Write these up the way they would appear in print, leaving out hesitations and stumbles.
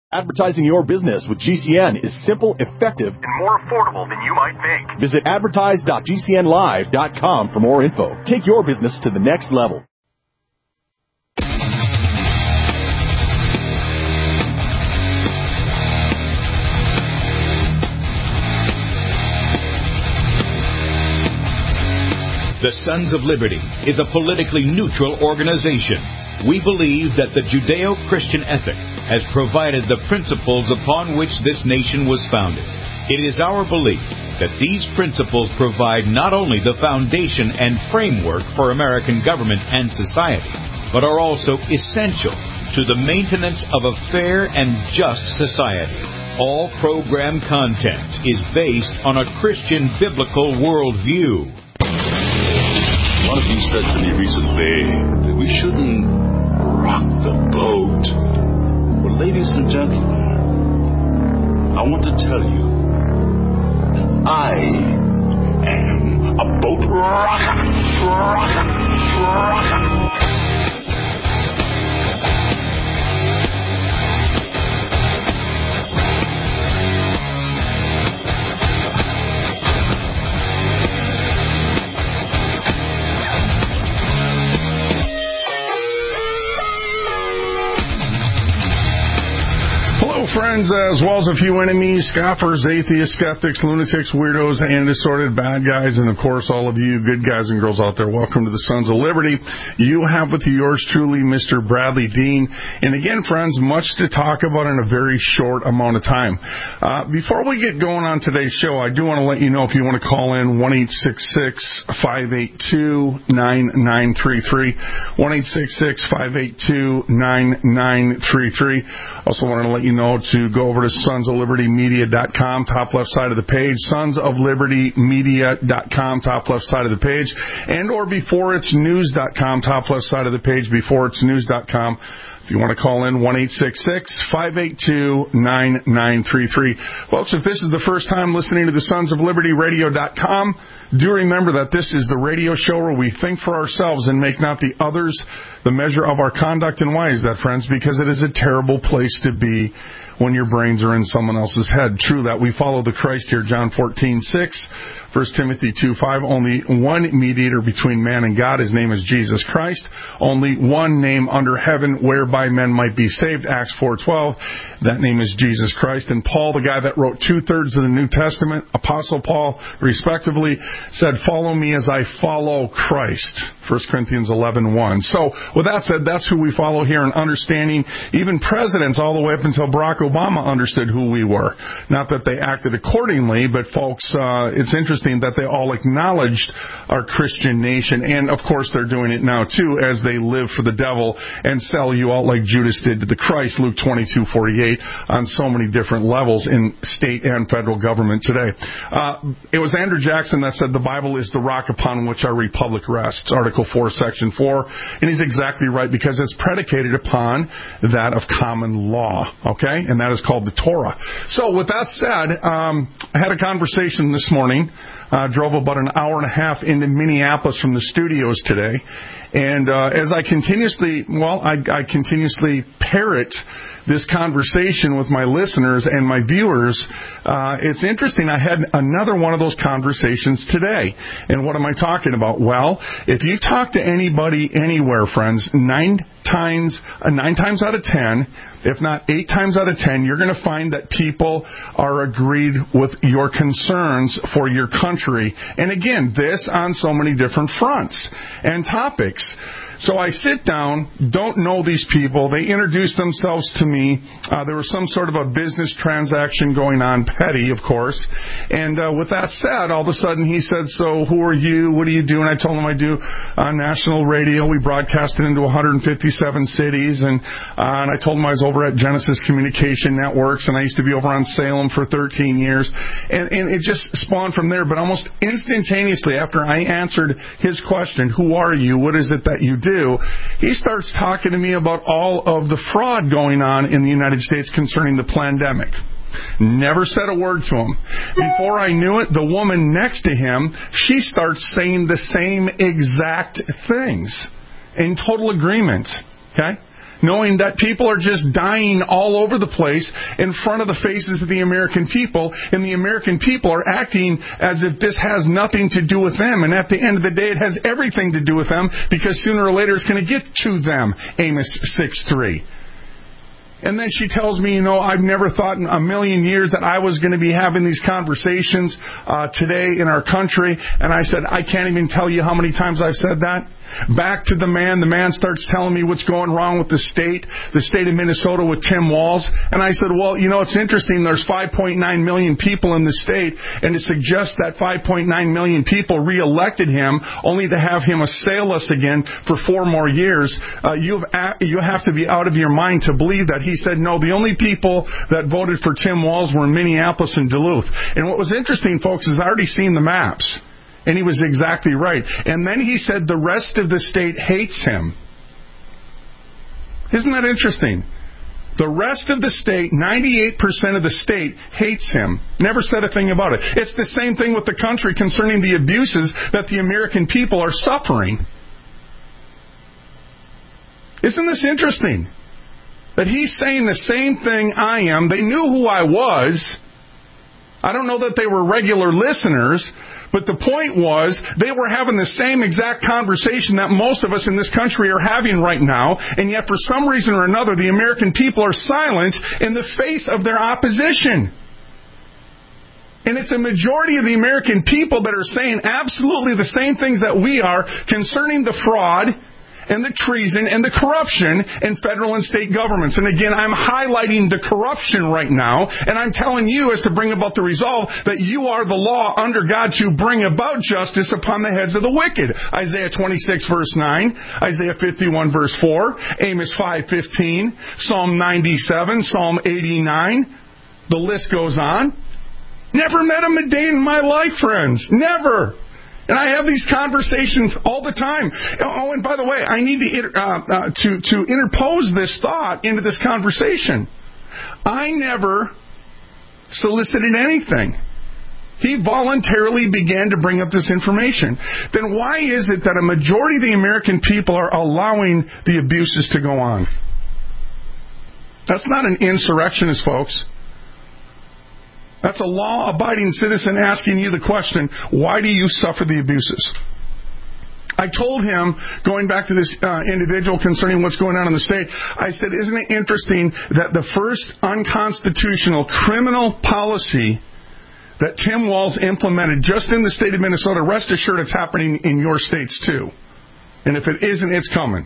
Advertising your business with GCN is simple, effective, and more affordable than you might think. Visit advertise.gcnlive.com for more info. Take your business to the next level. The Sons of Liberty is a politically neutral organization. We believe that the Judeo-Christian ethic has provided the principles upon which this nation was founded. It is our belief that these principles provide not only the foundation and framework for American government and society, but are also essential to the maintenance of a fair and just society. All program content is based on a Christian biblical worldview. One of you said to me recently that we shouldn't rock the boat. Well, ladies and gentlemen, I want to tell you that I am a boat rocker. Friends, as well as a few enemies, scoffers, atheists, skeptics, lunatics, weirdos, and assorted bad guys, and of course all of you good guys and girls out there, welcome to the Sons of Liberty. You have with you yours truly, Mr. Bradley Dean. And again, friends, much to talk about in a very short amount of time. Before we get going on today's show, I do want to let you know if you want to call in 1-866-582-9933, 1-866-582-9933. Also want to let you know to go over to sonsoflibertymedia.com, top left side of the page, sonsoflibertymedia.com, top left side of the page, and or beforeitsnews.com, top left side of the page, beforeitsnews.com. If you want to call in, 1-866-582-9933. Folks, if this is the first time listening to the sonsoflibertyradio.com, do remember that this is the radio show where we think for ourselves and make not the others the measure of our conduct. And why is that, friends? Because it is a terrible place to be when your brains are in someone else's head. True that. We follow the Christ here, John 14:6, 1 Timothy 2:5. Only one mediator between man and God. His name is Jesus Christ. Only one name under heaven whereby men might be saved. Acts 4:12. That name is Jesus Christ. And Paul, the guy that wrote 2/3 of the New Testament, Apostle Paul, respectively, said, "Follow me as I follow Christ." 1 Corinthians 11:1. So, with that said, that's who we follow here in understanding. Even presidents, all the way up until Barack Obama, understood who we were. Not that they acted accordingly, but folks, it's interesting that they all acknowledged our Christian nation. And, of course, they're doing it now, too, as they live for the devil and sell you out like Judas did to the Christ, Luke 22:48, on so many different levels in state and federal government today. It was Andrew Jackson that said the Bible is the rock upon which our republic rests. Article 4, Section 4. And he's exactly right, because it's predicated upon that of common law, okay? And that is called the Torah. So with that said, I had a conversation this morning. Drove about an hour and a half into Minneapolis from the studios today. And as I continuously parrot this conversation with my listeners and my viewers, it's interesting. I had another one of those conversations today. And what am I talking about? Well, if you talk to anybody anywhere, friends, 9 times out of 10, if not 8 times out of 10, you're going to find that people are agreed with your concerns for your country. And again, this on so many different fronts and topics. So I sit down, don't know these people. They introduced themselves to me. There was some sort of a business transaction going on, petty, of course. And with that said, all of a sudden he said, "So who are you? What do you do?" And I told him I do national radio. We broadcast it into 157 cities. And I told him I was over at Genesis Communication Networks, and I used to be over on Salem for 13 years. And it just spawned from there. But almost instantaneously after I answered his question, "Who are you? What is it that you do?" he starts talking to me about all of the fraud going on in the United States concerning the pandemic. Never said a word to him. Before I knew it, the woman next to him, she starts saying the same exact things in total agreement. Okay? knowing that people are just dying all over the place in front of the faces of the American people, and the American people are acting as if this has nothing to do with them, and at the end of the day it has everything to do with them, because sooner or later it's going to get to them. Amos 6:3. And then she tells me, I've never thought in a million years that I was going to be having these conversations today in our country. And I said, I can't even tell you how many times I've said that. Back to the man. The man starts telling me what's going wrong with the state of Minnesota with Tim Walz. And I said, well, it's interesting. There's 5.9 million people in the state, and to suggest that 5.9 million people reelected him only to have him assail us again for 4 more years, you have to be out of your mind to believe that. He said, no, the only people that voted for Tim Walz were in Minneapolis and Duluth. And what was interesting, folks, is I already seen the maps. And he was exactly right. And then he said the rest of the state hates him. Isn't that interesting? The rest of the state, 98% of the state, hates him. Never said a thing about it. It's the same thing with the country concerning the abuses that the American people are suffering. Isn't this interesting? That he's saying the same thing I am. They knew who I was. I don't know that they were regular listeners, but the point was they were having the same exact conversation that most of us in this country are having right now, and yet for some reason or another the American people are silent in the face of their opposition. And it's a majority of the American people that are saying absolutely the same things that we are concerning the fraud and the treason and the corruption in federal and state governments. And again, I'm highlighting the corruption right now, and I'm telling you as to bring about the resolve that you are the law under God to bring about justice upon the heads of the wicked. Isaiah 26 verse 9, Isaiah 51 verse 4, Amos 5:15, Psalm 97, Psalm 89. The list goes on. Never met him a day in my life, friends. Never. And I have these conversations all the time. Oh, and by the way, I need to interpose this thought into this conversation. I never solicited anything. He voluntarily began to bring up this information. Then why is it that a majority of the American people are allowing the abuses to go on? That's not an insurrectionist, folks. That's a law-abiding citizen asking you the question, why do you suffer the abuses? I told him, going back to this individual concerning what's going on in the state, I said, isn't it interesting that the first unconstitutional criminal policy that Tim Walz implemented just in the state of Minnesota, rest assured it's happening in your states too. And if it isn't, it's coming.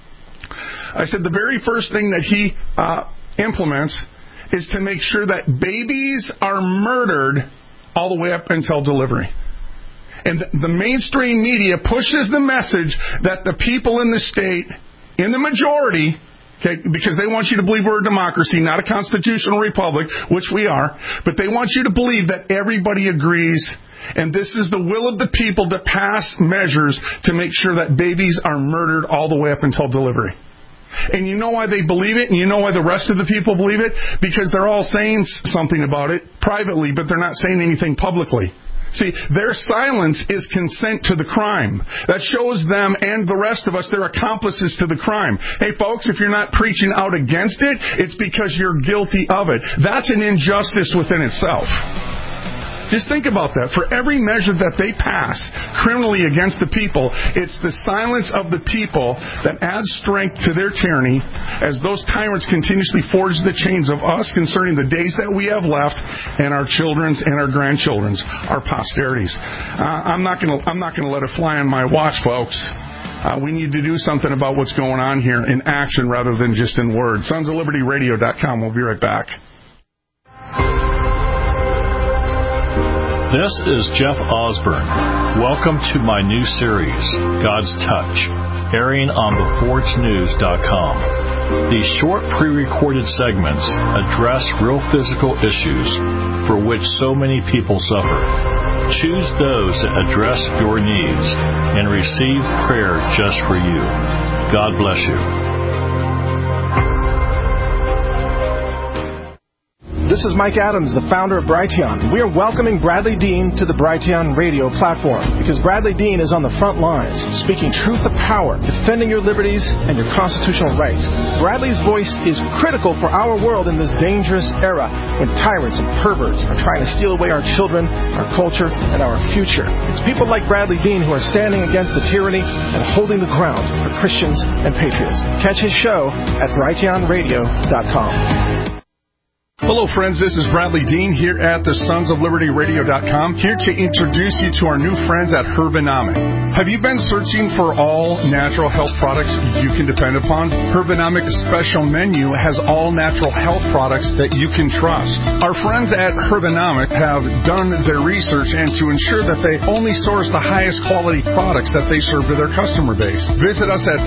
I said the very first thing that he implements is to make sure that babies are murdered all the way up until delivery. And the mainstream media pushes the message that the people in the state, in the majority, okay, because they want you to believe we're a democracy, not a constitutional republic, which we are, but they want you to believe that everybody agrees, and this is the will of the people to pass measures to make sure that babies are murdered all the way up until delivery. And you know why they believe it, and you know why the rest of the people believe it? Because they're all saying something about it privately, but they're not saying anything publicly. See, their silence is consent to the crime. That shows them and the rest of us they're accomplices to the crime. Hey, folks, if you're not preaching out against it, it's because you're guilty of it. That's an injustice within itself. Just think about that. For every measure that they pass criminally against the people, it's the silence of the people that adds strength to their tyranny as those tyrants continuously forge the chains of us concerning the days that we have left and our children's and our grandchildren's, our posterities. I'm not going to let it fly on my watch, folks. We need to do something about what's going on here in action rather than just in words. SonsOfLibertyRadio.com. We'll be right back. This is Jeff Osborne. Welcome to my new series, God's Touch, airing on BeforeIt'sNews.com. These short pre-recorded segments address real physical issues for which so many people suffer. Choose those that address your needs and receive prayer just for you. God bless you. This is Mike Adams, the founder of Brighteon. We are welcoming Bradley Dean to the Brighteon radio platform because Bradley Dean is on the front lines, speaking truth to power, defending your liberties and your constitutional rights. Bradley's voice is critical for our world in this dangerous era when tyrants and perverts are trying to steal away our children, our culture, and our future. It's people like Bradley Dean who are standing against the tyranny and holding the ground for Christians and patriots. Catch his show at brighteonradio.com. Hello, friends. This is Bradley Dean here at the sonsoflibertyradio.com, here to introduce you to our new friends at Herbanomic. Have you been searching for all natural health products you can depend upon? Herbanomic's special menu has all natural health products that you can trust. Our friends at Herbanomic have done their research and to ensure that they only source the highest quality products that they serve to their customer base. Visit us at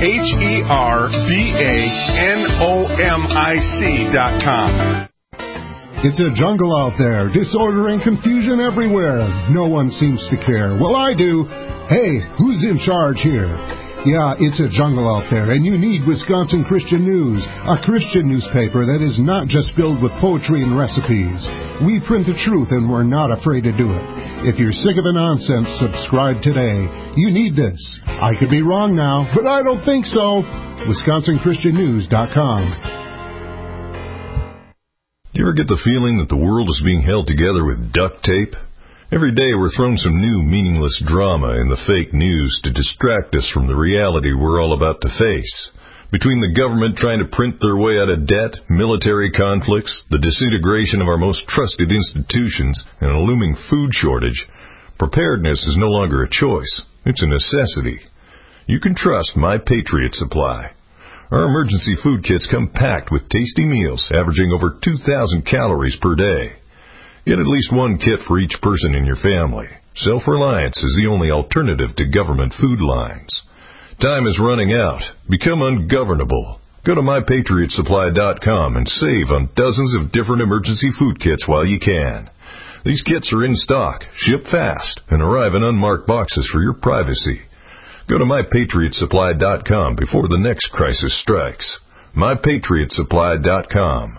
herbanomic.com. It's a jungle out there, disorder and confusion everywhere. No one seems to care. Well, I do. Hey, who's in charge here? Yeah, it's a jungle out there, and you need Wisconsin Christian News, a Christian newspaper that is not just filled with poetry and recipes. We print the truth, and we're not afraid to do it. If you're sick of the nonsense, subscribe today. You need this. I could be wrong now, but I don't think so. WisconsinChristianNews.com. Do you ever get the feeling that the world is being held together with duct tape? Every day we're thrown some new meaningless drama in the fake news to distract us from the reality we're all about to face. Between the government trying to print their way out of debt, military conflicts, the disintegration of our most trusted institutions, and a looming food shortage, preparedness is no longer a choice. It's a necessity. You can trust My Patriot Supply. Our emergency food kits come packed with tasty meals, averaging over 2,000 calories per day. Get at least one kit for each person in your family. Self-reliance is the only alternative to government food lines. Time is running out. Become ungovernable. Go to MyPatriotSupply.com and save on dozens of different emergency food kits while you can. These kits are in stock, ship fast, and arrive in unmarked boxes for your privacy. Go to MyPatriotSupply.com before the next crisis strikes. MyPatriotSupply.com.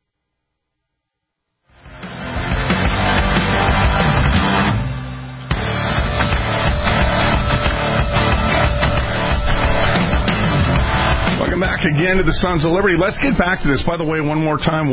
Welcome back again to the Sons of Liberty. Let's get back to this. By the way, one more time,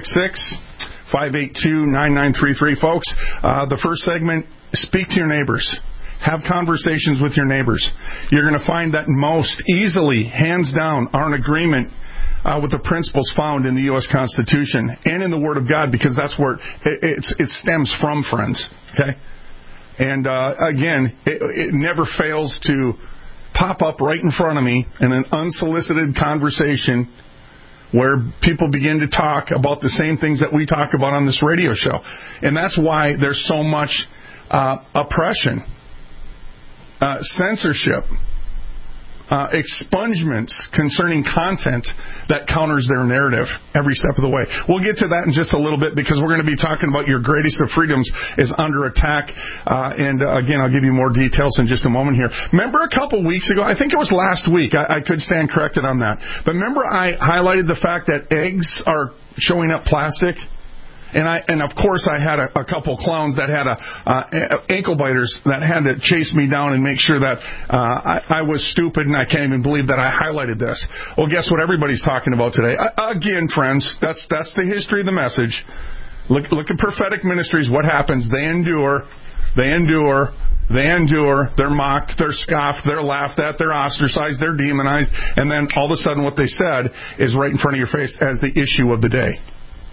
1-866-582-9933. Folks, the first segment, speak to your neighbors. Have conversations with your neighbors. You're going to find that most easily, hands down, are in agreement with the principles found in the U.S. Constitution and in the Word of God, because that's where it stems from, friends. Okay? And again, it never fails to pop up right in front of me in an unsolicited conversation where people begin to talk about the same things that we talk about on this radio show. And that's why there's so much oppression. Censorship, expungements concerning content that counters their narrative every step of the way. We'll get to that in just a little bit because we're going to be talking about your greatest of freedoms is under attack. And again, I'll give you more details in just a moment here. Remember a couple weeks ago, I think it was last week, I could stand corrected on that. But remember I highlighted the fact that eggs are showing up plastic? And of course, I had a couple clowns that had ankle biters that had to chase me down and make sure that I was stupid, and I can't even believe that I highlighted this. Well, guess what everybody's talking about today? Again, friends, that's the history of the message. Look at prophetic ministries. What happens? They endure. They're mocked, they're scoffed, they're laughed at, they're ostracized, they're demonized, and then all of a sudden what they said is right in front of your face as the issue of the day.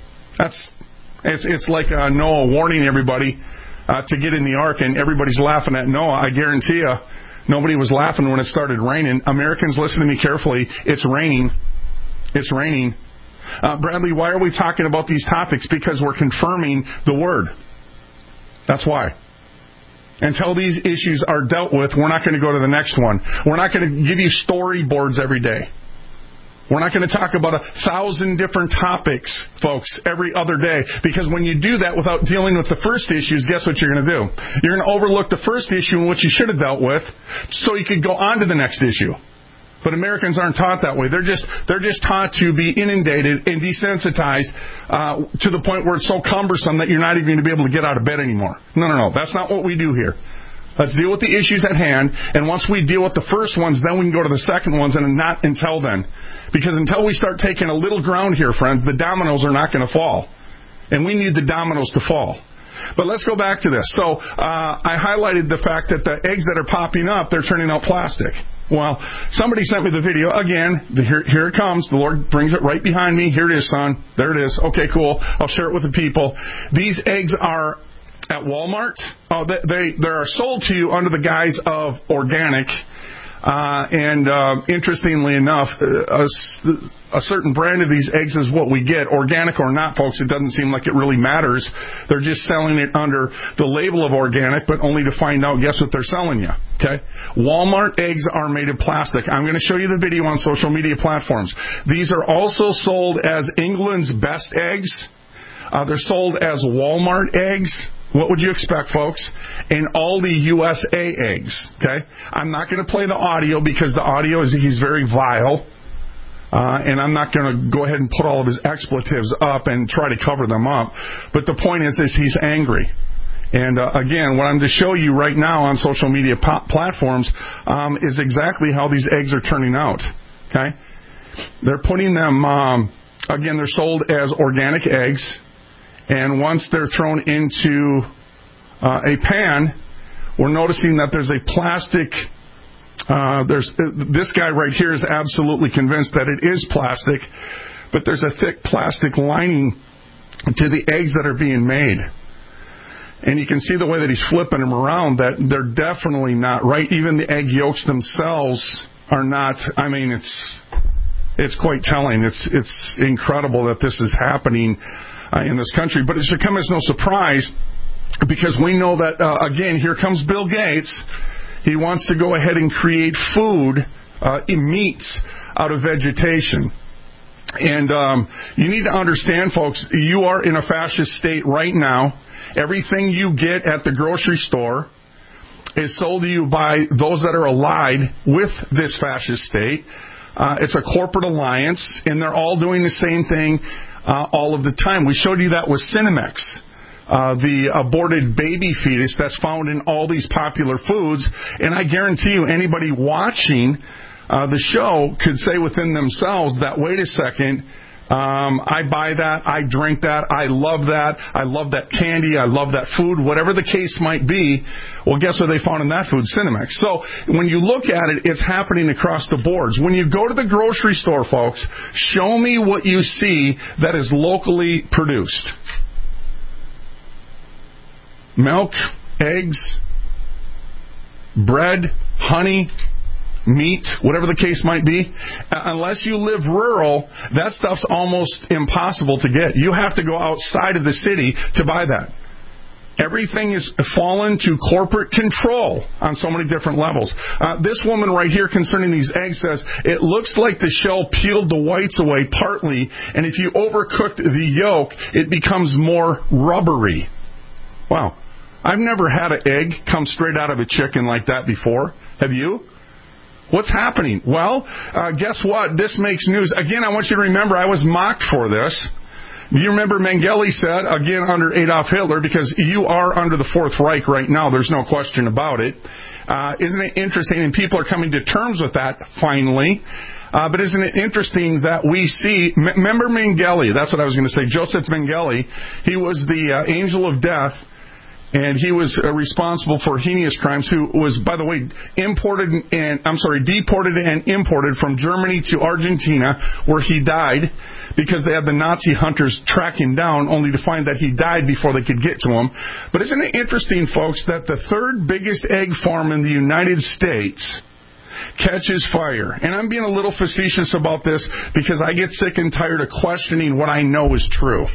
It's like Noah warning everybody to get in the ark, and everybody's laughing at Noah. I guarantee you, nobody was laughing when it started raining. Americans, listen to me carefully. It's raining. It's raining. Bradley, why are we talking about these topics? Because we're confirming the Word. That's why. Until these issues are dealt with, we're not going to go to the next one. We're not going to give you storyboards every day. We're not going to talk about 1,000 different topics, folks, every other day. Because when you do that without dealing with the first issues, guess what you're going to do? You're going to overlook the first issue in which you should have dealt with so you could go on to the next issue. But Americans aren't taught that way. They're just taught to be inundated and desensitized to the point where it's so cumbersome that you're not even going to be able to get out of bed anymore. No. That's not what we do here. Let's deal with the issues at hand, and once we deal with the first ones, then we can go to the second ones, and not until then. Because until we start taking a little ground here, friends, the dominoes are not going to fall. And we need the dominoes to fall. But let's go back to this. So I highlighted the fact that the eggs that are popping up, they're turning out plastic. Well, somebody sent me the video. Again, here it comes. The Lord brings it right behind me. Here it is, son. There it is. Okay, cool. I'll share it with the people. These eggs are at Walmart. They are sold to you under the guise of organic. Interestingly enough, a certain brand of these eggs is what we get. Organic or not, folks, it doesn't seem like it really matters. They're just selling it under the label of organic, but only to find out, guess what they're selling you. Okay? Walmart eggs are made of plastic. I'm going to show you the video on social media platforms. These are also sold as England's best eggs. They're sold as Walmart eggs. What would you expect, folks? And Aldi USA eggs. Okay? I'm not going to play the audio because the audio he's very vile. And I'm not going to go ahead and put all of his expletives up and try to cover them up. But the point is he's angry. And again, what I'm to show you right now on social media platforms is exactly how these eggs are turning out. Okay? They're putting them, again, they're sold as organic eggs. And once they're thrown into a pan, we're noticing that there's a plastic. This guy right here is absolutely convinced that it is plastic, but there's a thick plastic lining to the eggs that are being made. And you can see the way that he's flipping them around, that they're definitely not right. Even the egg yolks themselves are not. I mean, it's quite telling. It's incredible that this is happening in this country, but it should come as no surprise because we know that, again, here comes Bill Gates. He wants to go ahead and create food, meats, out of vegetation. And you need to understand, folks, you are in a fascist state right now. Everything you get at the grocery store is sold to you by those that are allied with this fascist state. It's a corporate alliance, and they're all doing the same thing all of the time. We showed you that with Cinemex, the aborted baby fetus that's found in all these popular foods. And I guarantee you, anybody watching the show could say within themselves that, wait a second, I buy that, I drink that, I love that candy, I love that food, whatever the case might be. Well, guess what they found in that food? Cinemex. So when you look at it, it's happening across the boards. When you go to the grocery store, folks, show me what you see that is locally produced. Milk, eggs, bread, honey, meat, whatever the case might be. Unless you live rural, that stuff's almost impossible to get. You have to go outside of the city to buy that. Everything is fallen to corporate control on so many different levels. This woman right here concerning these eggs says, it looks like the shell peeled the whites away partly, and if you overcooked the yolk, it becomes more rubbery. Wow. I've never had an egg come straight out of a chicken like that before. Have you? What's happening? Well, guess what? This makes news. Again, I want you to remember I was mocked for this. Do you remember Mengele said, again, under Adolf Hitler, because you are under the Fourth Reich right now, there's no question about it. Isn't it interesting? And people are coming to terms with that, finally. But isn't it interesting that we see, remember Mengele, that's what I was going to say, Joseph Mengele, he was the angel of death. And he was responsible for heinous crimes, who was, by the way, deported and imported from Germany to Argentina, where he died because they had the Nazi hunters track him down, only to find that he died before they could get to him. But isn't it interesting, folks, that the third biggest egg farm in the United States catches fire? And I'm being a little facetious about this because I get sick and tired of questioning what I know is true.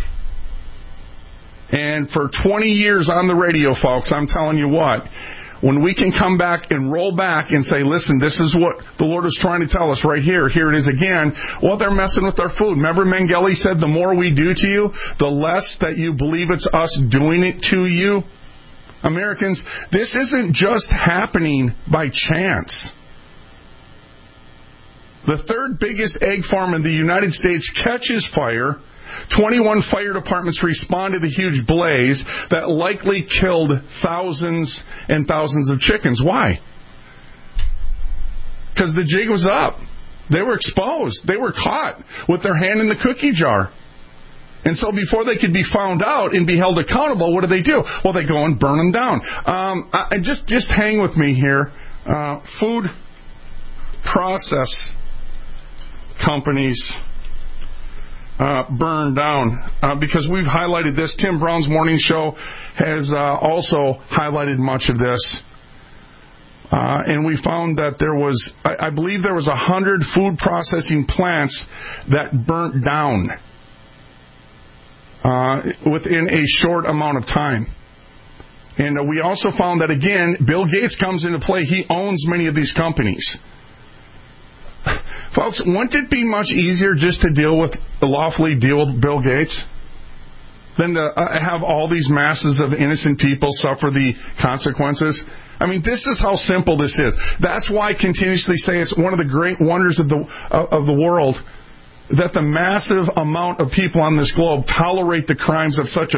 And for 20 years on the radio, folks, I'm telling you what, when we can come back and roll back and say, listen, this is what the Lord is trying to tell us right here. Here it is again. Well, they're messing with our food. Remember Mengele said, the more we do to you, the less that you believe it's us doing it to you. Americans, this isn't just happening by chance. The third biggest egg farm in the United States catches fire. 21 fire departments respond to the huge blaze that likely killed thousands and thousands of chickens. Why? Because the jig was up. They were exposed. They were caught with their hand in the cookie jar. And so before they could be found out and be held accountable, what do? Well, they go and burn them down. Just hang with me here. Food process companies burned down because we've highlighted this. Tim Brown's morning show has also highlighted much of this. And we found that there was, I believe there was 100 food processing plants that burnt down within a short amount of time. And we also found that, again, Bill Gates comes into play. He owns many of these companies. Folks, wouldn't it be much easier just to lawfully deal with Bill Gates than to have all these masses of innocent people suffer the consequences? I mean, this is how simple this is. That's why I continuously say it's one of the great wonders of the world that the massive amount of people on this globe tolerate the crimes of such a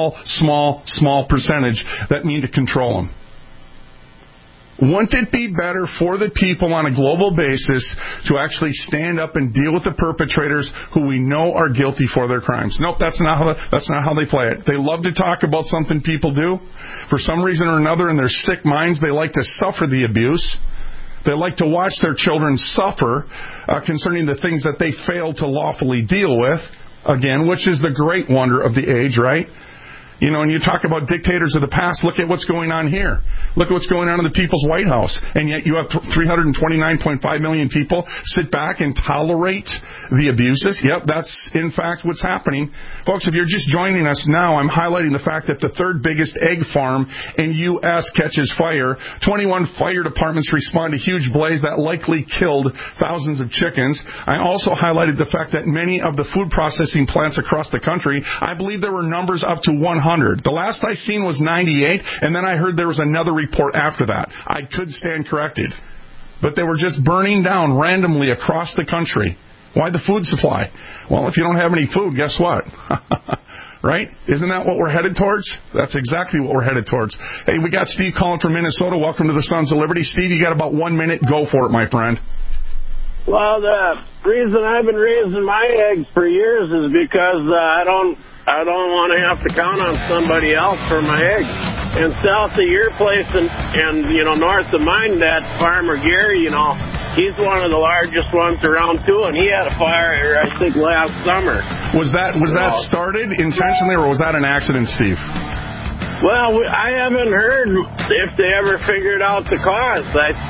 small percentage that mean to control them. Wouldn't it be better for the people on a global basis to actually stand up and deal with the perpetrators who we know are guilty for their crimes? Nope, that's not how they play it. They love to talk about something people do. For some reason or another, in their sick minds, they like to suffer the abuse. They like to watch their children suffer concerning the things that they fail to lawfully deal with, again, which is the great wonder of the age, right? You know, and you talk about dictators of the past, look at what's going on here. Look at what's going on in the People's White House. And yet you have 329.5 million people sit back and tolerate the abuses. Yep, that's in fact what's happening. Folks, if you're just joining us now, I'm highlighting the fact that the third biggest egg farm in U.S. catches fire. 21 fire departments respond to huge blaze that likely killed thousands of chickens. I also highlighted the fact that many of the food processing plants across the country, I believe there were numbers up to 100. The last I seen was 98, and then I heard there was another report after that. I could stand corrected. But they were just burning down randomly across the country. Why the food supply? Well, if you don't have any food, guess what? Right? Isn't that what we're headed towards? That's exactly what we're headed towards. Hey, we got Steve calling from Minnesota. Welcome to the Sons of Liberty. Steve, you got about 1 minute. Go for it, my friend. Well, the reason I've been raising my eggs for years is because I don't want to have to count on somebody else for my eggs. And south of your place and north of mine, that Farmer Gary, he's one of the largest ones around too, and he had a fire, I think, last summer. Was that started intentionally, or was that an accident, Steve? Well, I haven't heard if they ever figured out the cause.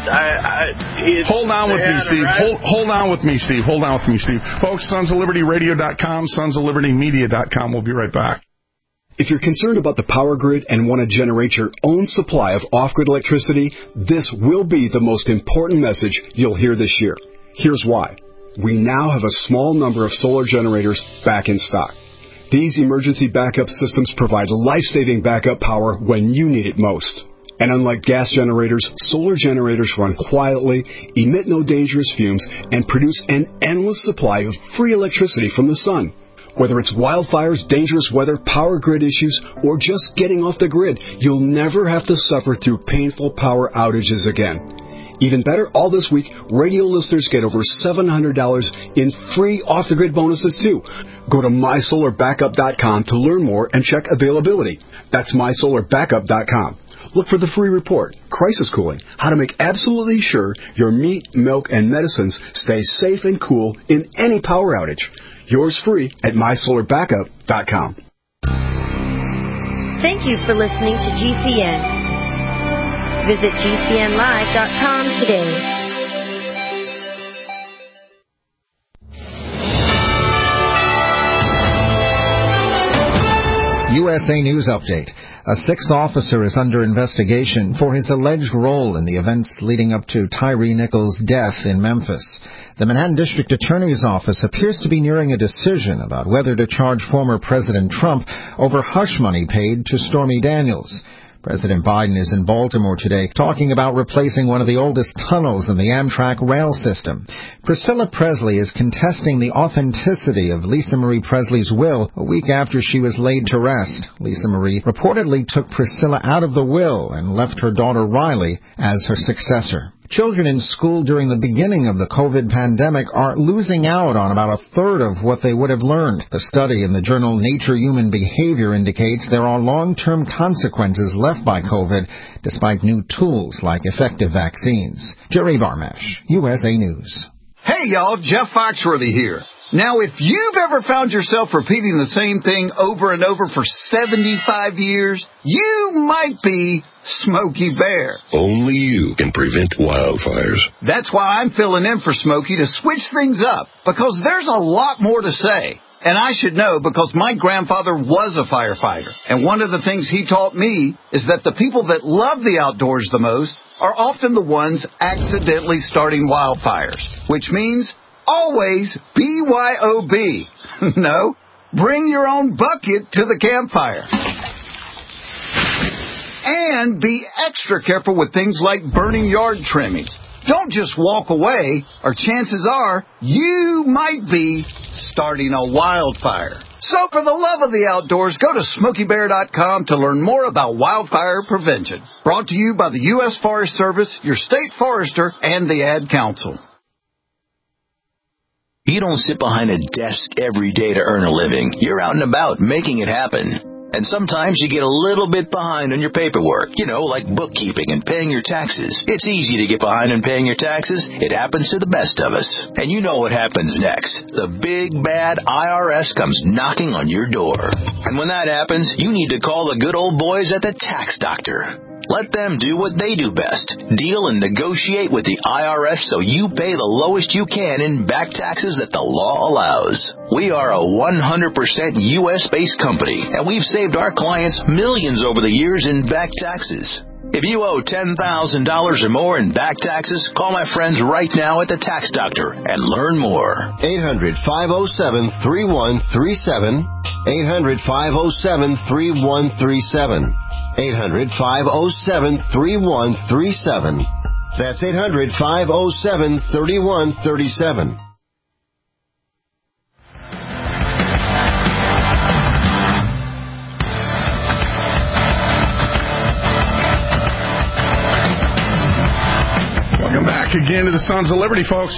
Hold on with me, Steve. Hold on with me, Steve. Hold on with me, Steve. Folks, sonsoflibertyradio.com, sonsoflibertymedia.com. We'll be right back. If you're concerned about the power grid and want to generate your own supply of off-grid electricity, this will be the most important message you'll hear this year. Here's why. We now have a small number of solar generators back in stock. These emergency backup systems provide life-saving backup power when you need it most. And unlike gas generators, solar generators run quietly, emit no dangerous fumes, and produce an endless supply of free electricity from the sun. Whether it's wildfires, dangerous weather, power grid issues, or just getting off the grid, you'll never have to suffer through painful power outages again. Even better, all this week, radio listeners get over $700 in free off-the-grid bonuses, too. Go to mysolarbackup.com to learn more and check availability. That's mysolarbackup.com. Look for the free report, Crisis Cooling, how to make absolutely sure your meat, milk, and medicines stay safe and cool in any power outage. Yours free at mysolarbackup.com. Thank you for listening to GCN. Visit GCNlive.com today. USA News Update. A sixth officer is under investigation for his alleged role in the events leading up to Tyree Nichols' death in Memphis. The Manhattan District Attorney's Office appears to be nearing a decision about whether to charge former President Trump over hush money paid to Stormy Daniels. President Biden is in Baltimore today talking about replacing one of the oldest tunnels in the Amtrak rail system. Priscilla Presley is contesting the authenticity of Lisa Marie Presley's will a week after she was laid to rest. Lisa Marie reportedly took Priscilla out of the will and left her daughter Riley as her successor. Children in school during the beginning of the COVID pandemic are losing out on about a third of what they would have learned. The study in the journal Nature Human Behavior indicates there are long-term consequences left by COVID, despite new tools like effective vaccines. Jerry Barmash, USA News. Hey, y'all, Jeff Foxworthy here. Now, if you've ever found yourself repeating the same thing over and over for 75 years, you might be Smokey Bear. Only you can prevent wildfires. That's why I'm filling in for Smokey to switch things up, because there's a lot more to say. And I should know because my grandfather was a firefighter. And one of the things he taught me is that the people that love the outdoors the most are often the ones accidentally starting wildfires, which means always BYOB. No, bring your own bucket to the campfire. And be extra careful with things like burning yard trimmings. Don't just walk away, or chances are you might be starting a wildfire. So for the love of the outdoors, go to SmokeyBear.com to learn more about wildfire prevention. Brought to you by the U.S. Forest Service, your state forester, and the Ad Council. You don't sit behind a desk every day to earn a living. You're out and about making it happen. And sometimes you get a little bit behind on your paperwork, like bookkeeping and paying your taxes. It's easy to get behind on paying your taxes. It happens to the best of us. And you know what happens next. The big, bad IRS comes knocking on your door. And when that happens, you need to call the good old boys at the Tax Doctor. Let them do what they do best. Deal and negotiate with the IRS so you pay the lowest you can in back taxes that the law allows. We are a 100% U.S.-based company, and we've saved our clients millions over the years in back taxes. If you owe $10,000 or more in back taxes, call my friends right now at the Tax Doctor and learn more. 800-507-3137. 800-507-3137. 800-507-3137. That's 800-507-3137. Welcome back again to the Sons of Liberty, folks.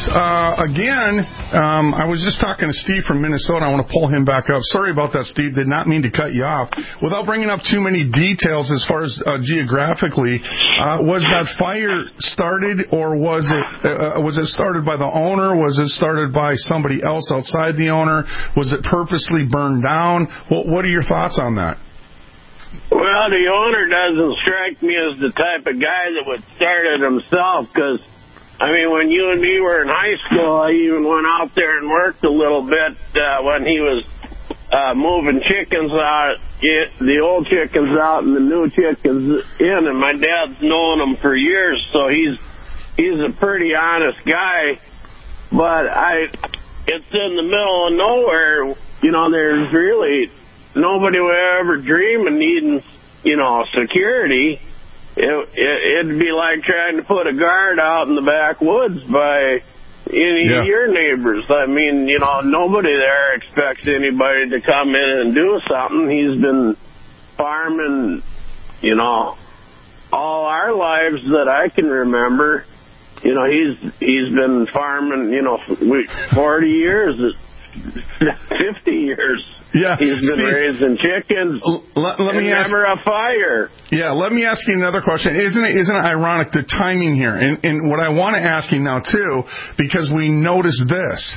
I was just talking to Steve from Minnesota. I want to pull him back up. Sorry about that, Steve. Did not mean to cut you off. Without bringing up too many details as far as geographically, was that fire started, or was it started by the owner? Was it started by somebody else outside the owner? Was it purposely burned down? What are your thoughts on that? Well, the owner doesn't strike me as the type of guy that would start it himself, because, when you and me were in high school, I even went out there and worked a little bit when he was moving chickens out, the old chickens out and the new chickens in, and my dad's known him for years, so he's a pretty honest guy, but it's in the middle of nowhere, there's really nobody would ever dream of needing, security. It'd be like trying to put a guard out in the backwoods by any of your neighbors. Nobody there expects anybody to come in and do something. He's been farming, all our lives that I can remember. He's been farming, 40 years, 50 years. Yeah, he's been raising chickens. Let me never a fire. Yeah, let me ask you another question. Isn't it ironic, the timing here? And what I want to ask you now too, because we noticed this.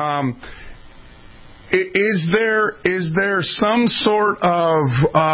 Is there some sort of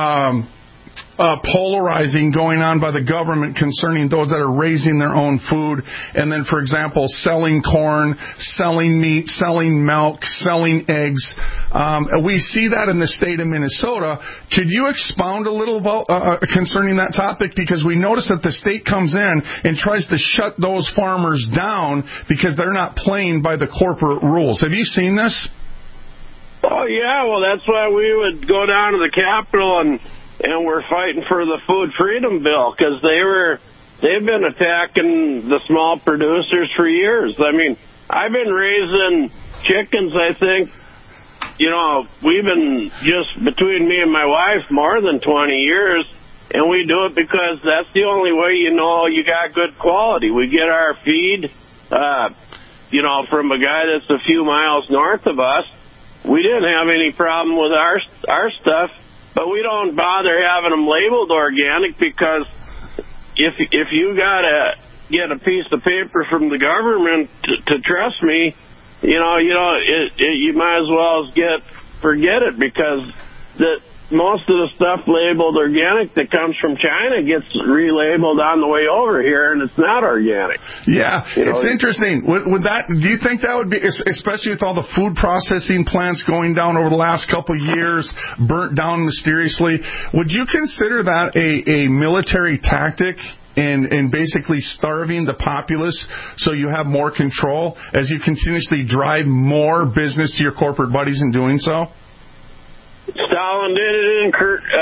polarizing going on by the government concerning those that are raising their own food, and then, for example, selling corn, selling meat, selling milk, selling eggs? We see that in the state of Minnesota. Could you expound a little about concerning that topic? Because we notice that the state comes in and tries to shut those farmers down because they're not playing by the corporate rules. Have you seen this? Oh, yeah. Well, that's why we would go down to the Capitol and and we're fighting for the Food Freedom Bill because they've been attacking the small producers for years. I mean, I've been raising chickens, I think, we've been just between me and my wife more than 20 years, and we do it because that's the only way you got good quality. We get our feed, from a guy that's a few miles north of us. We didn't have any problem with our stuff, but we don't bother having them labeled organic because if you gotta get a piece of paper from the government to trust me, you might as well forget it because most of the stuff labeled organic that comes from China gets relabeled on the way over here, and it's not organic. Yeah, it's interesting. Would that? Do you think that would be, especially with all the food processing plants going down over the last couple of years, burnt down mysteriously? Would you consider that a military tactic? And basically starving the populace so you have more control as you continuously drive more business to your corporate buddies in doing so? Stalin did it in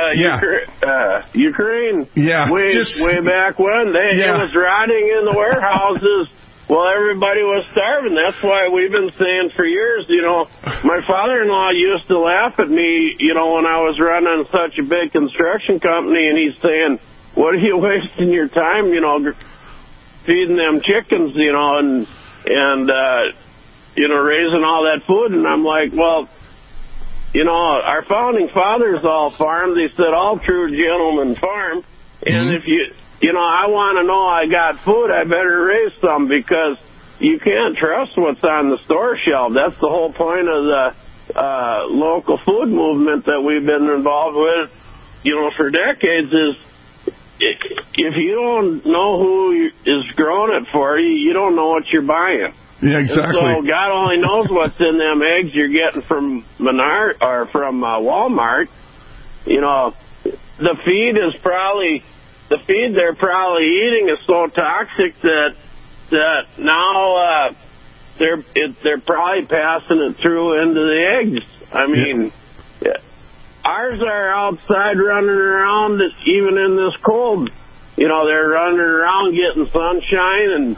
Ukraine. Yeah. Way back when. It was rotting in the warehouses. Well, everybody was starving. That's why we've been saying for years, my father-in-law used to laugh at me, when I was running such a big construction company, and he's saying, what are you wasting your time, feeding them chickens, and raising all that food? And I'm like, well, our founding fathers all farmed. They said all true gentlemen farm. And if I want to know I got food, I better raise some because you can't trust what's on the store shelf. That's the whole point of the local food movement that we've been involved with, for decades is, if you don't know who is growing it for you, you don't know what you're buying. Yeah, exactly. And so God only knows what's in them eggs you're getting from Menard or from Walmart. The feed they're probably eating is so toxic that now they're probably passing it through into the eggs. I mean. Yeah. Ours are outside running around, even in this cold. They're running around getting sunshine, and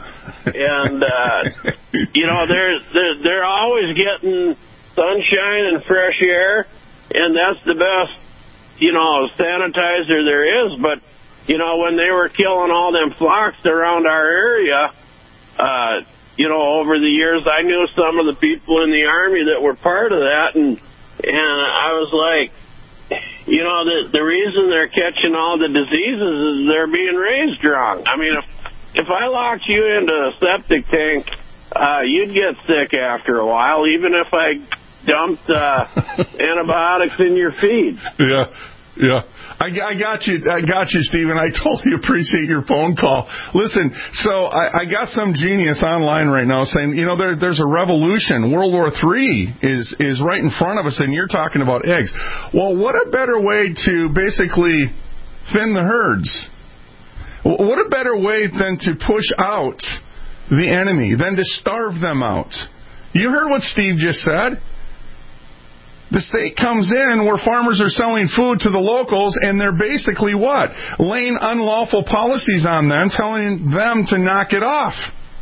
they're always getting sunshine and fresh air, and that's the best, sanitizer there is. But, when they were killing all them flocks around our area, over the years, I knew some of the people in the Army that were part of that, and I was like, the reason they're catching all the diseases is they're being raised wrong. I mean, if I locked you into a septic tank, you'd get sick after a while, even if I dumped antibiotics in your feed. Yeah. I got you, Stephen. I totally appreciate your phone call. Listen, so I got some genius online right now saying, there's a revolution. World War III is right in front of us, and you're talking about eggs. Well, what a better way to basically thin the herds? What a better way than to push out the enemy, than to starve them out? You heard what Steve just said. The state comes in where farmers are selling food to the locals, and they're basically what? Laying unlawful policies on them, telling them to knock it off.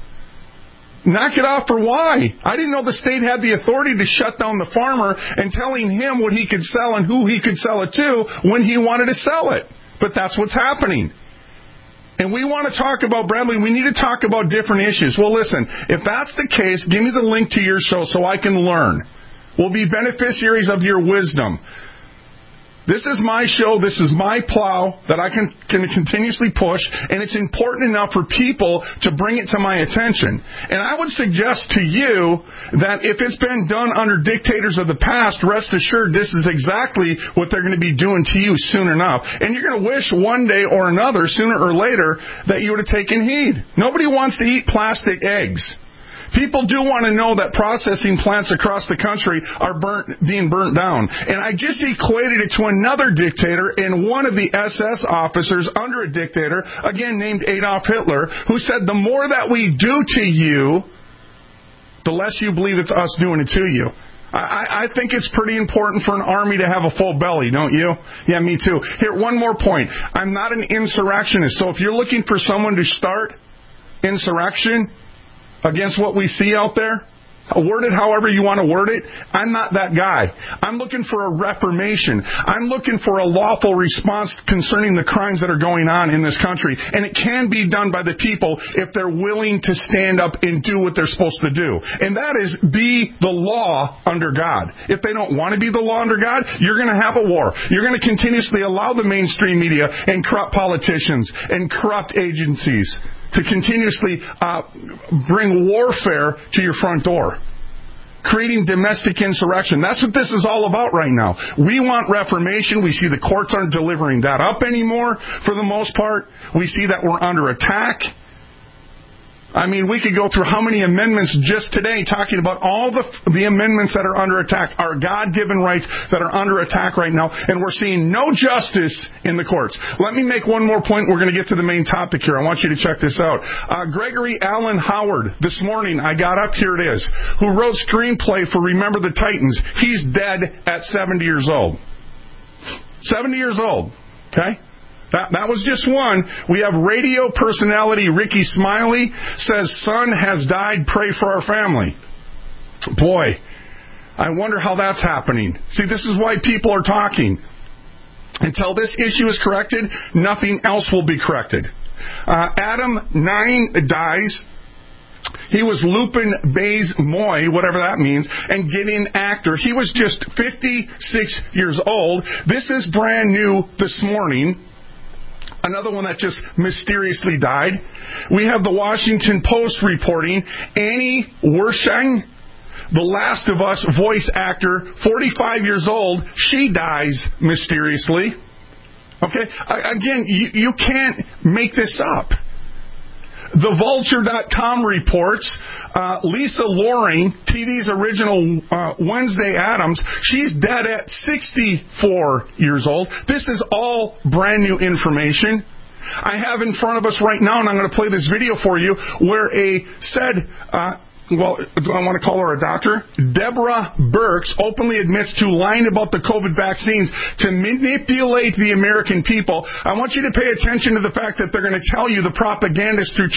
Knock it off for why? I didn't know the state had the authority to shut down the farmer and telling him what he could sell and who he could sell it to when he wanted to sell it. But that's what's happening. And we want to talk about, Bradley, we need to talk about different issues. Well, listen, if that's the case, give me the link to your show so I can learn. We'll be beneficiaries of your wisdom. This is my show. This is my plow that I can continuously push, and it's important enough for people to bring it to my attention. And I would suggest to you that if it's been done under dictators of the past, rest assured this is exactly what they're going to be doing to you soon enough. And you're going to wish one day or another, sooner or later, that you would have taken heed. Nobody wants to eat plastic eggs. People do want to know that processing plants across the country are being burnt down. And I just equated it to another dictator and one of the SS officers under a dictator, again named Adolf Hitler, who said the more that we do to you, the less you believe it's us doing it to you. I think it's pretty important for an army to have a full belly, don't you? Yeah, me too. Here, one more point. I'm not an insurrectionist, so if you're looking for someone to start insurrection against what we see out there, word it however you want to word it, I'm not that guy. I'm looking for a reformation. I'm looking for a lawful response concerning the crimes that are going on in this country. And it can be done by the people if they're willing to stand up and do what they're supposed to do. And that is be the law under God. If they don't want to be the law under God, you're going to have a war. You're going to continuously allow the mainstream media and corrupt politicians and corrupt agencies to continuously bring warfare to your front door, creating domestic insurrection. That's what this is all about right now. We want reformation. We see the courts aren't delivering that up anymore for the most part. We see that we're under attack. I mean, we could go through how many amendments just today talking about all the amendments that are under attack, our God-given rights that are under attack right now, and we're seeing no justice in the courts. Let me make one more point. We're going to get to the main topic here. I want you to check this out. Gregory Allen Howard, this morning, I got up, here it is, who wrote screenplay for Remember the Titans. He's dead at 70 years old. 70 years old. Okay? That was just one. We have radio personality Ricky Smiley says, son has died, pray for our family. Boy, I wonder how that's happening. See, this is why people are talking. Until this issue is corrected, nothing else will be corrected. Adam 9 dies. He was Lupin Bays Moy, whatever that means, and Gideon actor. He was just 56 years old. This is brand new this morning. Another one that just mysteriously died. We have the Washington Post reporting Annie Wershang, the Last of Us voice actor, 45 years old. She dies mysteriously. Okay? Again, you can't make this up. TheVulture.com reports Lisa Loring, TV's original Wednesday Addams, she's dead at 64 years old. This is all brand new information. I have in front of us right now, and I'm going to play this video for you, where I want to call her a doctor, Deborah Birx, openly admits to lying about the COVID vaccines to manipulate the American people. I want you to pay attention to the fact that they're going to tell you, the propagandists through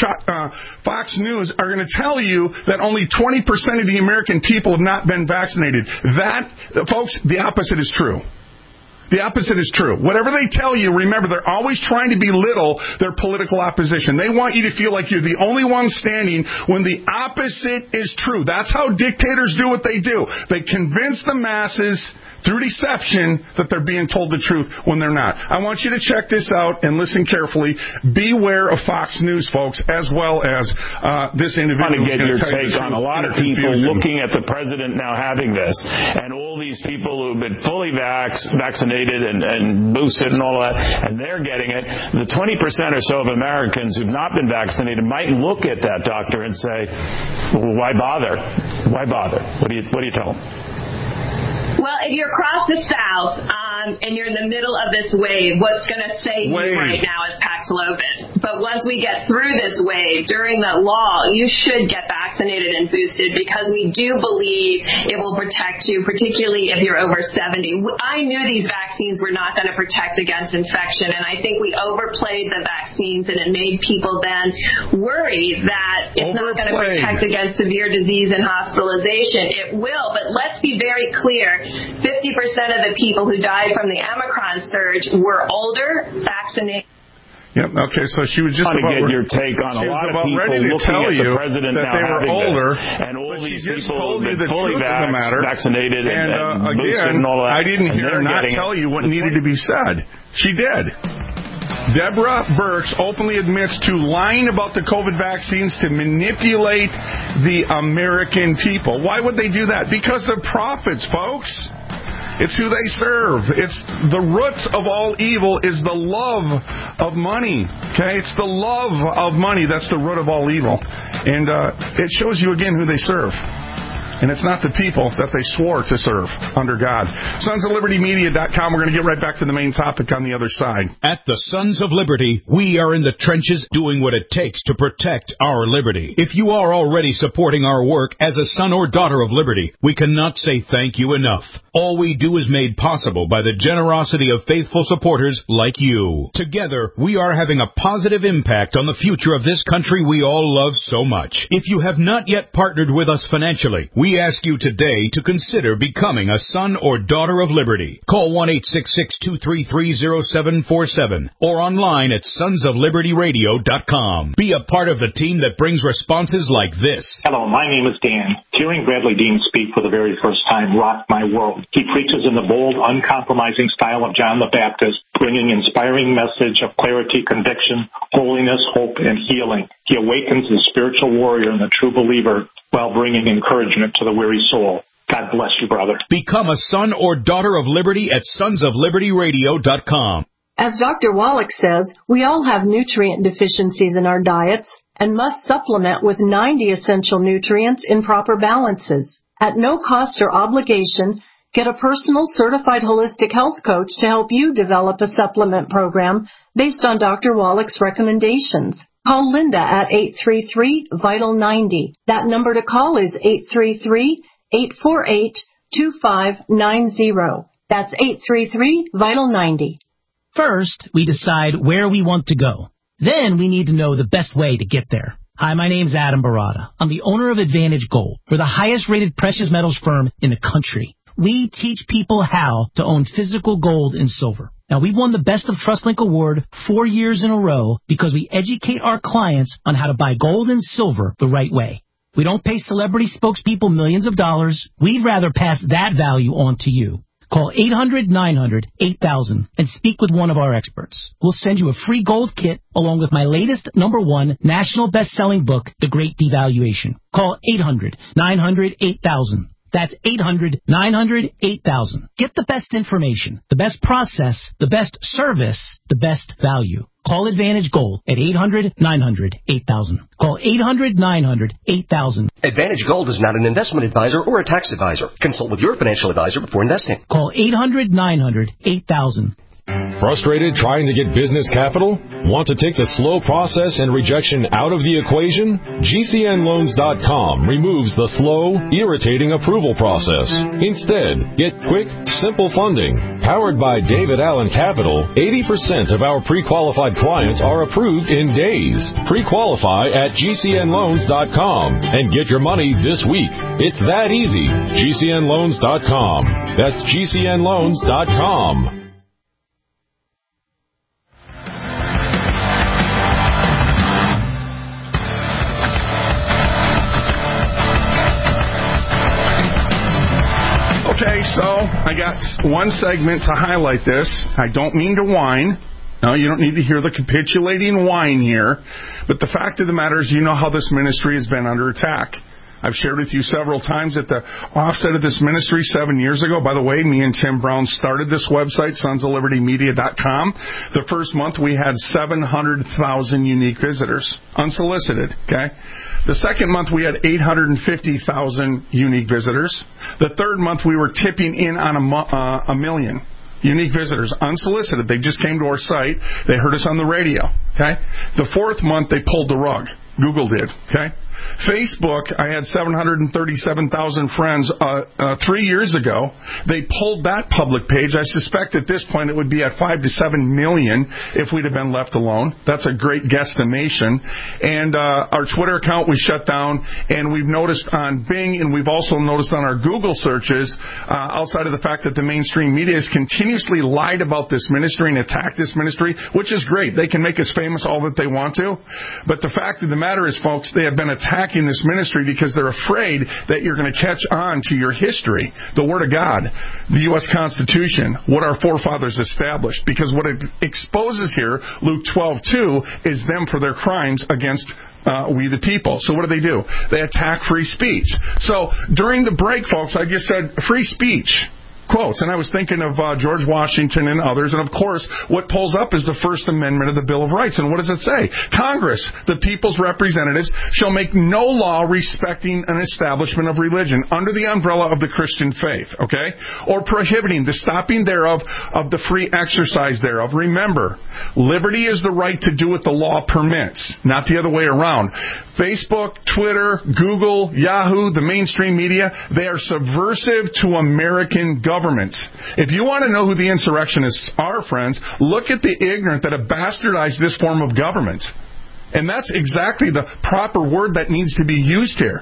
Fox News are going to tell you that only 20% of the American people have not been vaccinated. That, folks, the opposite is true. The opposite is true. Whatever they tell you, remember, they're always trying to belittle their political opposition. They want you to feel like you're the only one standing when the opposite is true. That's how dictators do what they do. They convince the masses through deception that they're being told the truth when they're not. I want you to check this out and listen carefully. Beware of Fox News, folks, as well as this individual. I want to get your take on a lot of people looking at the president now having this, and all these people who've been fully vaccinated and boosted and all that, and they're getting it. The 20% or so of Americans who've not been vaccinated might look at that doctor and say, well, why bother? Why bother? What do you tell them? Well, if you're across the South and you're in the middle of this wave, what's going to save you right now is Paxlovid. But once we get through this wave, during the law, you should get vaccinated and boosted because we do believe it will protect you, particularly if you're over 70. I knew these vaccines were not going to protect against infection, and I think we overplayed the vaccines, and it made people then worry that it's not going to protect against severe disease and hospitalization. It will, but let's be very clear. 50% of the people who died from the Omicron surge were older, vaccinated. Yep. Okay. So she was just about to get your take on a lot of people looking at the president that now they were having older, this, and all these people told who've you been the fully vaccinated and boosted and all that. I didn't hear her not tell you what needed to be said. She did. Deborah Birx openly admits to lying about the COVID vaccines to manipulate the American people. Why would they do that? Because of profits, folks. It's who they serve. It's the root of all evil is the love of money. Okay? It's the love of money that's the root of all evil. And it shows you again who they serve. And it's not the people that they swore to serve under God. SonsOfLibertyMedia.com. We're going to get right back to the main topic on the other side. At the Sons of Liberty, we are in the trenches doing what it takes to protect our liberty. If you are already supporting our work as a son or daughter of liberty, we cannot say thank you enough. All we do is made possible by the generosity of faithful supporters like you. Together, we are having a positive impact on the future of this country we all love so much. If you have not yet partnered with us financially, we ask you today to consider becoming a son or daughter of liberty. Call 1-866-233-0747 or online at sonsoflibertyradio.com. Be a part of the team that brings responses like this. Hello, my name is Dan. Hearing Bradley Dean speak for the very first time rocked my world. He preaches in the bold, uncompromising style of John the Baptist, bringing inspiring message of clarity, conviction, holiness, hope, and healing. He awakens the spiritual warrior and the true believer while bringing encouragement to the weary soul. God bless you, brother. Become a son or daughter of liberty at sonsoflibertyradio.com. As Dr. Wallach says, we all have nutrient deficiencies in our diets and must supplement with 90 essential nutrients in proper balances. At no cost or obligation, get a personal certified holistic health coach to help you develop a supplement program based on Dr. Wallach's recommendations. Call Linda at 833-VITAL-90. That number to call is 833-848-2590. That's 833-VITAL-90. First, we decide where we want to go. Then we need to know the best way to get there. Hi, my name's Adam Barada. I'm the owner of Advantage Gold. We're the highest-rated precious metals firm in the country. We teach people how to own physical gold and silver. Now, we've won the Best of TrustLink Award 4 years in a row because we educate our clients on how to buy gold and silver the right way. We don't pay celebrity spokespeople millions of dollars. We'd rather pass that value on to you. Call 800-900-8000 and speak with one of our experts. We'll send you a free gold kit along with my latest #1 national best-selling book, The Great Devaluation. Call 800-900-8000. That's 800-900-8000. Get the best information, the best process, the best service, the best value. Call Advantage Gold at 800-900-8000. Call 800-900-8000. Advantage Gold is not an investment advisor or a tax advisor. Consult with your financial advisor before investing. Call 800-900-8000. Frustrated trying to get business capital? Want to take the slow process and rejection out of the equation? GCNloans.com removes the slow, irritating approval process. Instead, get quick, simple funding. Powered by David Allen Capital, 80% of our pre-qualified clients are approved in days. Pre-qualify at GCNloans.com and get your money this week. It's that easy. GCNloans.com. That's GCNloans.com. Okay, so I got one segment to highlight this. I don't mean to whine. No, you don't need to hear the capitulating whine here. But the fact of the matter is, you know how this ministry has been under attack. I've shared with you several times at the offset of this ministry 7 years ago. By the way, me and Tim Brown started this website, sonsoflibertymedia.com. The first month we had 700,000 unique visitors, unsolicited, okay? The second month we had 850,000 unique visitors. The third month we were tipping in on a million unique visitors, unsolicited. They just came to our site. They heard us on the radio, okay? The fourth month they pulled the rug. Google did, okay? Facebook, I had 737,000 friends 3 years ago. They pulled that public page. I suspect at this point it would be at 5 to 7 million if we'd have been left alone. That's a great guesstimation. And our Twitter account we shut down, and we've noticed on Bing, and we've also noticed on our Google searches, outside of the fact that the mainstream media has continuously lied about this ministry and attacked this ministry, which is great. They can make us famous all that they want to. But the fact of the matter is, folks, they have been attacking this ministry because they're afraid that you're going to catch on to your history, the Word of God, the U.S. Constitution, what our forefathers established. Because what it exposes here, Luke 12:2, is them for their crimes against we the people. So what do? They attack free speech. So during the break, folks, I just said free speech. quotes. And I was thinking of George Washington and others. And, of course, what pulls up is the First Amendment of the Bill of Rights. And what does it say? Congress, the people's representatives, shall make no law respecting an establishment of religion under the umbrella of the Christian faith, okay? Or prohibiting the stopping thereof of the free exercise thereof. Remember, liberty is the right to do what the law permits, not the other way around. Facebook, Twitter, Google, Yahoo, the mainstream media, they are subversive to American government. If you want to know who the insurrectionists are, friends, look at the ignorant that have bastardized this form of government. And that's exactly the proper word that needs to be used here.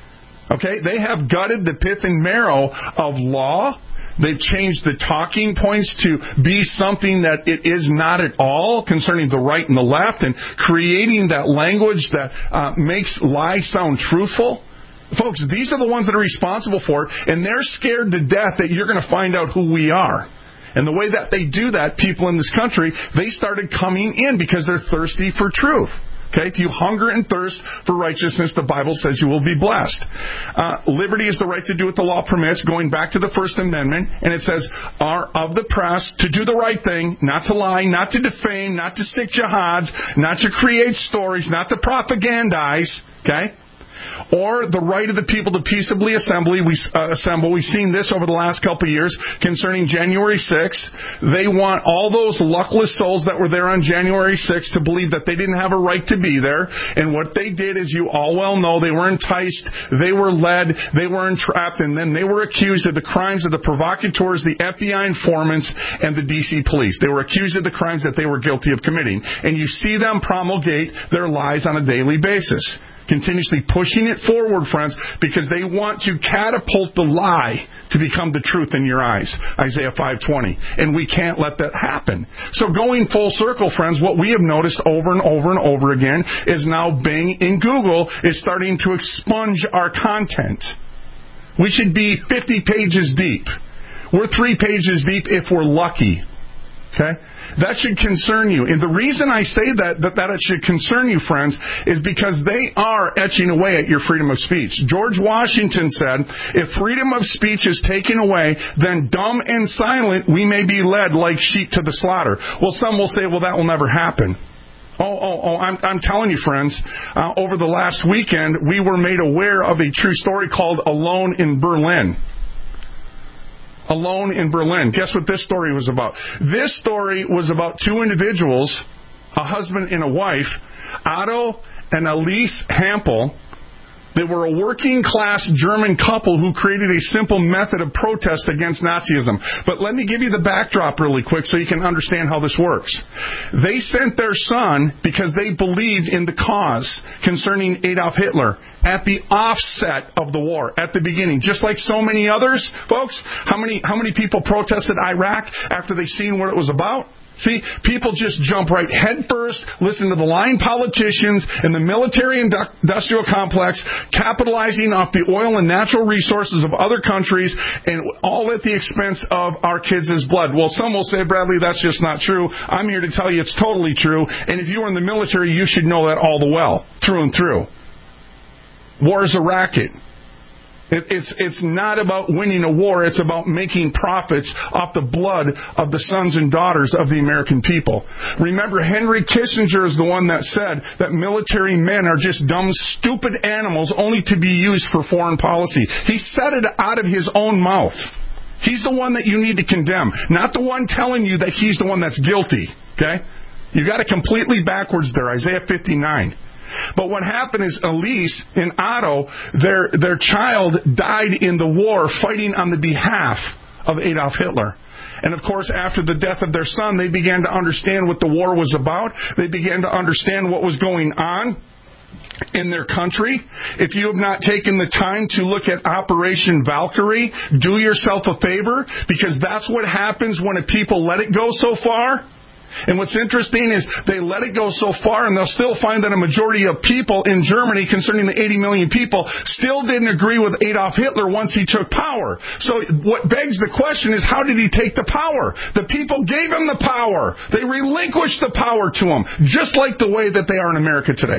Okay? They have gutted the pith and marrow of law. They've changed the talking points to be something that it is not at all concerning the right and the left, and creating that language that makes lies sound truthful. Folks, these are the ones that are responsible for it, and they're scared to death that you're going to find out who we are. And the way that they do that, people in this country, they started coming in because they're thirsty for truth. Okay, if you hunger and thirst for righteousness, the Bible says you will be blessed. Liberty is the right to do what the law permits, going back to the First Amendment, and it says, are of the press to do the right thing, not to lie, not to defame, not to sick jihads, not to create stories, not to propagandize, okay? Or the right of the people to peaceably assemble. We've seen this over the last couple of years concerning January 6th. They want all those luckless souls that were there on January 6th to believe that they didn't have a right to be there. And what they did, as you all well know, they were enticed, they were led, they were entrapped, and then they were accused of the crimes of the provocateurs, the FBI informants, and the D.C. police. They were accused of the crimes that they were guilty of committing. And you see them promulgate their lies on a daily basis, continuously pushing it forward, friends, because they want to catapult the lie to become the truth in your eyes. Isaiah 5:20. And we can't let that happen. So going full circle, friends, what we have noticed over and over and over again is now Bing and Google is starting to expunge our content. We should be 50 pages deep. We're 3 pages deep if we're lucky. Okay? That should concern you. And the reason I say that it should concern you, friends, is because they are etching away at your freedom of speech. George Washington said, if freedom of speech is taken away, then dumb and silent we may be led like sheep to the slaughter. Well, some will say, well, that will never happen. I'm telling you, friends, over the last weekend, we were made aware of a true story called Alone in Berlin. Alone in Berlin. Guess what this story was about? This story was about 2 individuals, a husband and a wife, Otto and Elise Hampel. They were a working-class German couple who created a simple method of protest against Nazism. But let me give you the backdrop really quick so you can understand how this works. They sent their son because they believed in the cause concerning Adolf Hitler at the offset of the war, at the beginning. Just like so many others, folks, how many people protested Iraq after they seen what it was about? See, people just jump right head first, listen to the lying politicians in the military-industrial complex, capitalizing off the oil and natural resources of other countries, and all at the expense of our kids' blood. Well, some will say, Bradley, that's just not true. I'm here to tell you it's totally true, and if you were in the military, you should know that all the well, through and through. War is a racket. It's not about winning a war. It's about making profits off the blood of the sons and daughters of the American people. Remember, Henry Kissinger is the one that said that military men are just dumb, stupid animals only to be used for foreign policy. He said it out of his own mouth. He's the one that you need to condemn, not the one telling you that he's the one that's guilty. Okay? You got it completely backwards there, Isaiah 59. But what happened is Elise and Otto, their child died in the war fighting on the behalf of Adolf Hitler. And of course, after the death of their son, they began to understand what the war was about. They began to understand what was going on in their country. If you have not taken the time to look at Operation Valkyrie, do yourself a favor, because that's what happens when a people let it go so far. And what's interesting is they let it go so far, and they'll still find that a majority of people in Germany, concerning the 80 million people, still didn't agree with Adolf Hitler once he took power. So what begs the question is, how did he take the power? The people gave him the power. They relinquished the power to him, just like the way that they are in America today.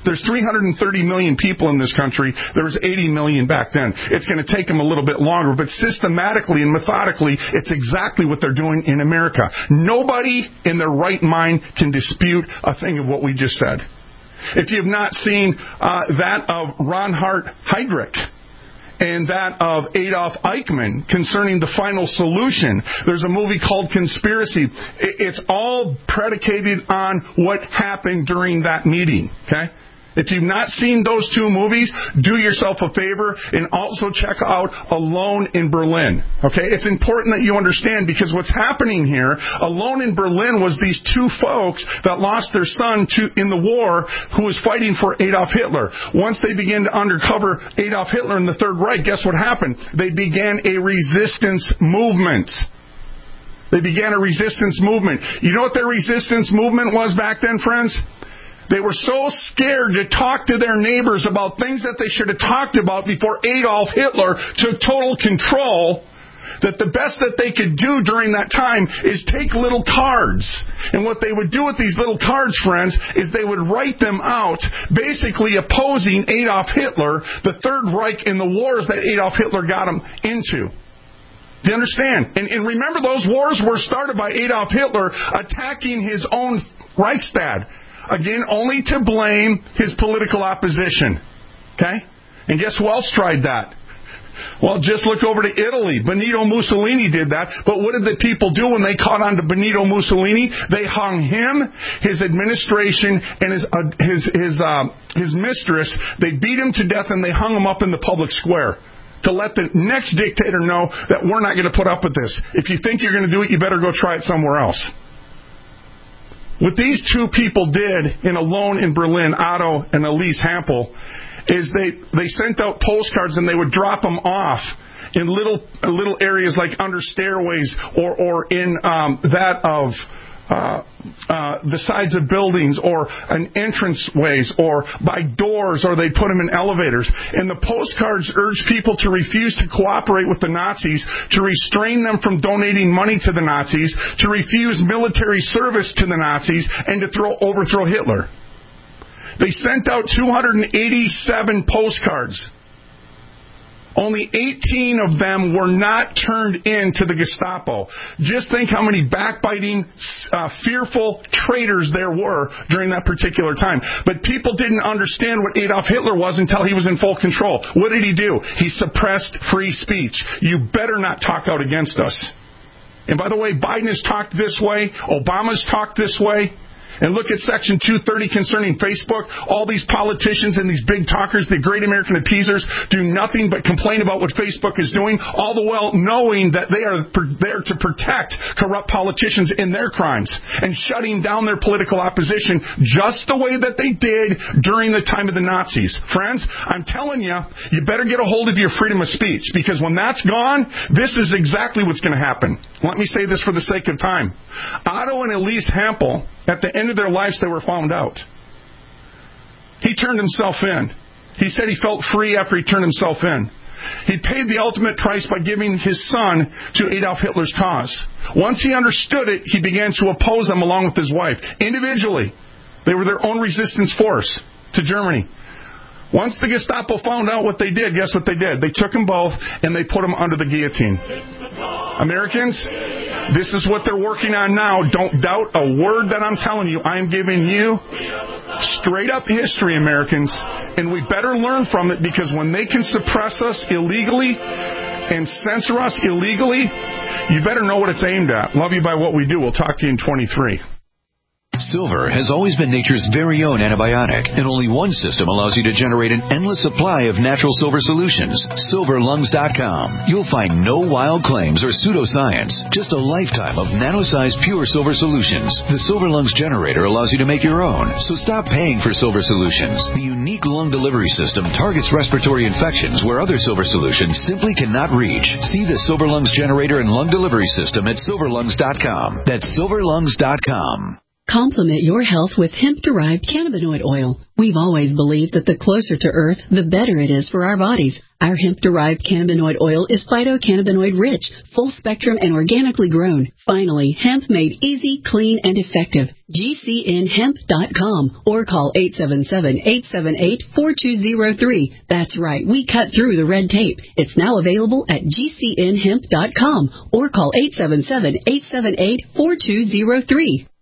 There's 330 million people in this country. There was 80 million back then. It's going to take them a little bit longer, but systematically and methodically, it's exactly what they're doing in America. Nobody in their right mind can dispute a thing of what we just said. If you have not seen that of Reinhard Heydrich and that of Adolf Eichmann concerning the final solution, there's a movie called Conspiracy. It's all predicated on what happened during that meeting, okay? If you've not seen those two movies, do yourself a favor and also check out Alone in Berlin. Okay? It's important that you understand, because what's happening here, Alone in Berlin was these two folks that lost their son in the war who was fighting for Adolf Hitler. Once they began to undercover Adolf Hitler in the Third Reich, guess what happened? They began a resistance movement. They began a resistance movement. You know what their resistance movement was back then, friends? They were so scared to talk to their neighbors about things that they should have talked about before Adolf Hitler took total control, that the best that they could do during that time is take little cards. And what they would do with these little cards, friends, is they would write them out, basically opposing Adolf Hitler, the Third Reich, in the wars that Adolf Hitler got them into. Do you understand? And remember, those wars were started by Adolf Hitler attacking his own Reichstag. Again, only to blame his political opposition. Okay? And guess who else tried that? Well, just look over to Italy. Benito Mussolini did that. But what did the people do when they caught on to Benito Mussolini? They hung him, his administration, and his mistress. They beat him to death, and they hung him up in the public square to let the next dictator know that we're not going to put up with this. If you think you're going to do it, you better go try it somewhere else. What these two people did in Alone in Berlin, Otto and Elise Hampel, is they sent out postcards and they would drop them off in little areas like under stairways or in that of the sides of buildings or an entranceways or by doors, or they put them in elevators. And the postcards urged people to refuse to cooperate with the Nazis, to restrain them from donating money to the Nazis, to refuse military service to the Nazis, and to overthrow Hitler. They sent out 287 postcards. Only 18 of them were not turned in to the Gestapo. Just think how many backbiting, fearful traitors there were during that particular time. But people didn't understand what Adolf Hitler was until he was in full control. What did he do? He suppressed free speech. You better not talk out against us. And by the way, Biden has talked this way. Obama's talked this way. And look at Section 230 concerning Facebook. All these politicians and these big talkers, the great American appeasers, do nothing but complain about what Facebook is doing, all the while knowing that they are there to protect corrupt politicians in their crimes and shutting down their political opposition just the way that they did during the time of the Nazis. Friends, I'm telling you, you better get a hold of your freedom of speech, because when that's gone, this is exactly what's going to happen. Let me say this for the sake of time. Otto and Elise Hampel, at the end of their lives, they were found out. He turned himself in. He said he felt free after he turned himself in. He paid the ultimate price by giving his son to Adolf Hitler's cause. Once he understood it, he began to oppose them along with his wife. Individually, they were their own resistance force to Germany. Once the Gestapo found out what they did, guess what they did? They took them both and they put them under the guillotine. Americans, this is what they're working on now. Don't doubt a word that I'm telling you. I am giving you straight up history, Americans, and we better learn from it, because when they can suppress us illegally and censor us illegally, you better know what it's aimed at. Love you by what we do. We'll talk to you in 23. Silver has always been nature's very own antibiotic, and only one system allows you to generate an endless supply of natural silver solutions. SilverLungs.com. You'll find no wild claims or pseudoscience, just a lifetime of nano-sized pure silver solutions. The Silver Lungs generator allows you to make your own, so stop paying for silver solutions. The unique lung delivery system targets respiratory infections where other silver solutions simply cannot reach. See the Silver Lungs generator and lung delivery system at SilverLungs.com. That's SilverLungs.com. Complement your health with hemp-derived cannabinoid oil. We've always believed that the closer to Earth, the better it is for our bodies. Our hemp-derived cannabinoid oil is phytocannabinoid-rich, full-spectrum, and organically grown. Finally, hemp made easy, clean, and effective. GCNhemp.com or call 877-878-4203. That's right, we cut through the red tape. It's now available at GCNhemp.com or call 877-878-4203.